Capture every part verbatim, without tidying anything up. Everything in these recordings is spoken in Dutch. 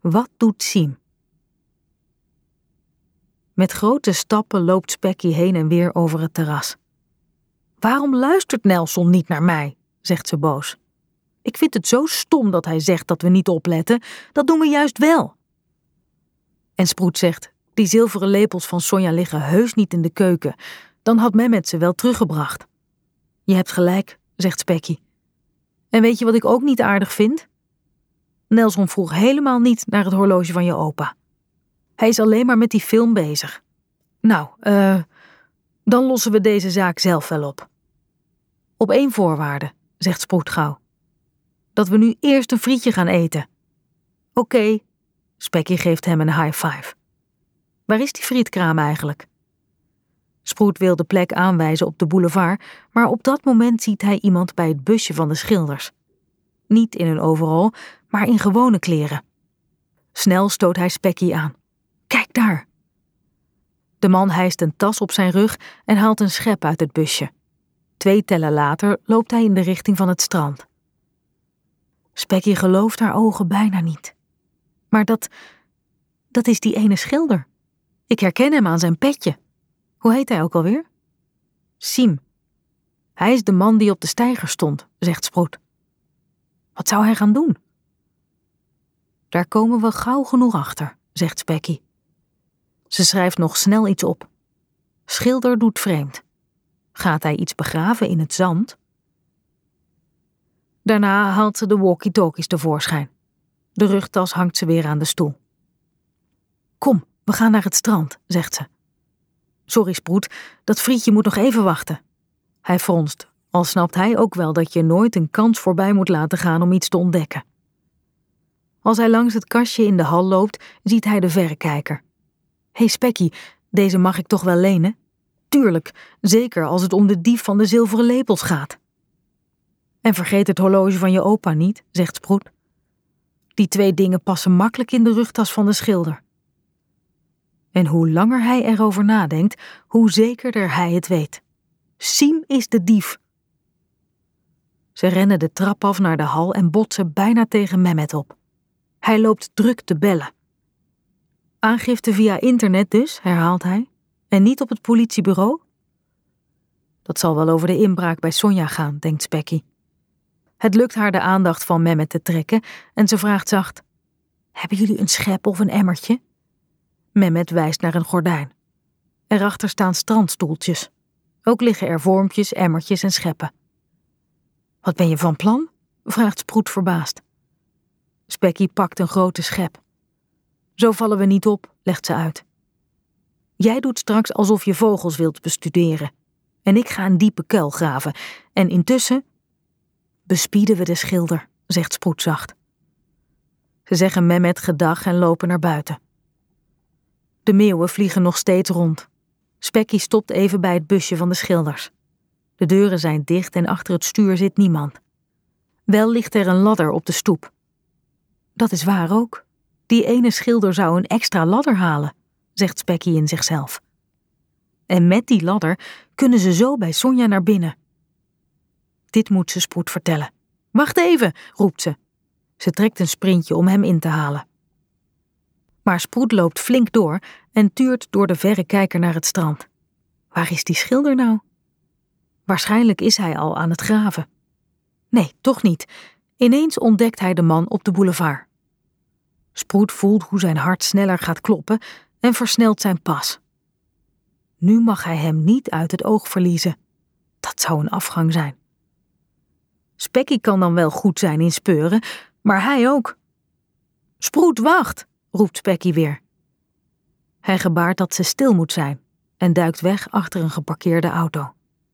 Wat doet Siem? Met grote stappen loopt Specky heen en weer over het terras. Waarom luistert Nelson niet naar mij? Zegt ze boos. Ik vind het zo stom dat hij zegt dat we niet opletten. Dat doen we juist wel. En Sproet zegt, die zilveren lepels van Sonja liggen heus niet in de keuken. Dan had Mehmet ze wel teruggebracht. Je hebt gelijk, zegt Specky. En weet je wat ik ook niet aardig vind? Nelson vroeg helemaal niet naar het horloge van je opa. Hij is alleen maar met die film bezig. Nou, eh, uh, dan lossen we deze zaak zelf wel op. Op één voorwaarde, zegt Sproet gauw. Dat we nu eerst een frietje gaan eten. Oké, okay. Specky geeft hem een high five. Waar is die frietkraam eigenlijk? Sproet wil de plek aanwijzen op de boulevard, maar op dat moment ziet hij iemand bij het busje van de schilders. Niet in een overall, maar in gewone kleren. Snel stoot hij Specky aan. Kijk daar! De man hijst een tas op zijn rug en haalt een schep uit het busje. Twee tellen later loopt hij in de richting van het strand. Specky gelooft haar ogen bijna niet. Maar dat, dat is die ene schilder. Ik herken hem aan zijn petje. Hoe heet hij ook alweer? Siem. Hij is de man die op de steiger stond, zegt Sproet. Wat zou hij gaan doen? Daar komen we gauw genoeg achter, zegt Specky. Ze schrijft nog snel iets op. Schilder doet vreemd. Gaat hij iets begraven in het zand? Daarna haalt ze de walkie-talkies tevoorschijn. De rugtas hangt ze weer aan de stoel. Kom, we gaan naar het strand, zegt ze. Sorry Sproet, dat frietje moet nog even wachten. Hij fronst, al snapt hij ook wel dat je nooit een kans voorbij moet laten gaan om iets te ontdekken. Als hij langs het kastje in de hal loopt, ziet hij de verrekijker. Hé hey Specky, deze mag ik toch wel lenen? Tuurlijk, zeker als het om de dief van de zilveren lepels gaat. En vergeet het horloge van je opa niet, zegt Sproet. Die twee dingen passen makkelijk in de rugtas van de schilder. En hoe langer hij erover nadenkt, hoe zekerder hij het weet. Siem is de dief. Ze rennen de trap af naar de hal en botsen bijna tegen Mehmet op. Hij loopt druk te bellen. Aangifte via internet dus, herhaalt hij, en niet op het politiebureau? Dat zal wel over de inbraak bij Sonja gaan, denkt Specky. Het lukt haar de aandacht van Mehmet te trekken en ze vraagt zacht: hebben jullie een schep of een emmertje? Mehmet wijst naar een gordijn. Erachter staan strandstoeltjes. Ook liggen er vormpjes, emmertjes en scheppen. Wat ben je van plan? Vraagt Sproet verbaasd. Specky pakt een grote schep. Zo vallen we niet op, legt ze uit. Jij doet straks alsof je vogels wilt bestuderen. En ik ga een diepe kuil graven. En intussen bespieden we de schilder, zegt Sproet zacht. Ze zeggen Mehmet gedag en lopen naar buiten. De meeuwen vliegen nog steeds rond. Specky stopt even bij het busje van de schilders. De deuren zijn dicht en achter het stuur zit niemand. Wel ligt er een ladder op de stoep. Dat is waar ook. Die ene schilder zou een extra ladder halen, zegt Specky in zichzelf. En met die ladder kunnen ze zo bij Sonja naar binnen. Dit moet ze Sproet vertellen. Wacht even, roept ze. Ze trekt een sprintje om hem in te halen. Maar Sproet loopt flink door en tuurt door de verrekijker naar het strand. Waar is die schilder nou? Waarschijnlijk is hij al aan het graven. Nee, toch niet. Ineens ontdekt hij de man op de boulevard. Sproet voelt hoe zijn hart sneller gaat kloppen en versnelt zijn pas. Nu mag hij hem niet uit het oog verliezen. Dat zou een afgang zijn. Specky kan dan wel goed zijn in speuren, maar hij ook. Sproet, wacht, roept Specky weer. Hij gebaart dat ze stil moet zijn en duikt weg achter een geparkeerde auto.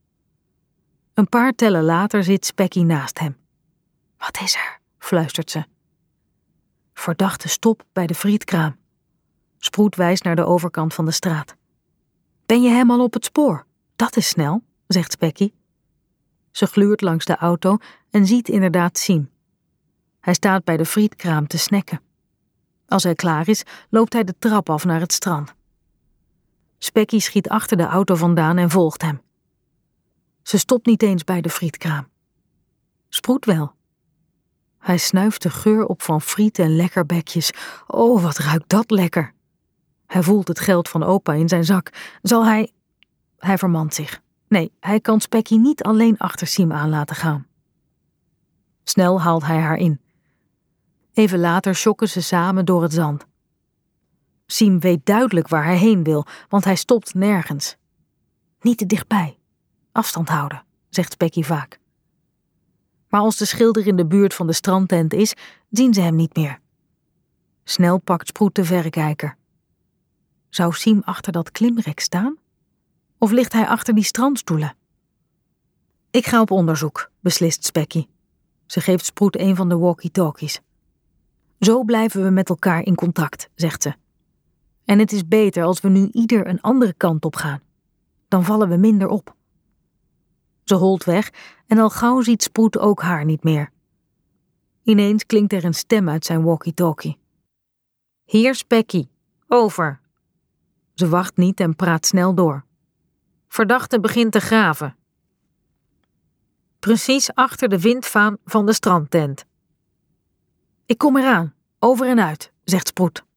Een paar tellen later zit Specky naast hem. Wat is er? Fluistert ze. Verdachte stop bij de frietkraam. Sproet wijst naar de overkant van de straat. Ben je hem al op het spoor? Dat is snel, zegt Specky. Ze gluurt langs de auto en ziet inderdaad Siem. Hij staat bij de frietkraam te snacken. Als hij klaar is, loopt hij de trap af naar het strand. Specky schiet achter de auto vandaan en volgt hem. Ze stopt niet eens bij de frietkraam. Sproet wel. Hij snuift de geur op van friet en lekkerbekjes. Oh, wat ruikt dat lekker. Hij voelt het geld van opa in zijn zak. Zal hij... Hij vermant zich. Nee, hij kan Spekkie niet alleen achter Siem aan laten gaan. Snel haalt hij haar in. Even later sjokken ze samen door het zand. Siem weet duidelijk waar hij heen wil, want hij stopt nergens. Niet te dichtbij. Afstand houden, zegt Spekkie vaak. Maar als de schilder in de buurt van de strandtent is, zien ze hem niet meer. Snel pakt Sproet de verrekijker. Zou Siem achter dat klimrek staan? Of ligt hij achter die strandstoelen? Ik ga op onderzoek, beslist Spekkie. Ze geeft Sproet een van de walkie-talkies. Zo blijven we met elkaar in contact, zegt ze. En het is beter als we nu ieder een andere kant op gaan. Dan vallen we minder op. Ze holt weg en al gauw ziet Sproet ook haar niet meer. Ineens klinkt er een stem uit zijn walkie-talkie. Hier, Spekkie. Over. Ze wacht niet en praat snel door. Verdachte begint te graven. Precies achter de windvaan van de strandtent. Ik kom eraan, over en uit, zegt Sproet.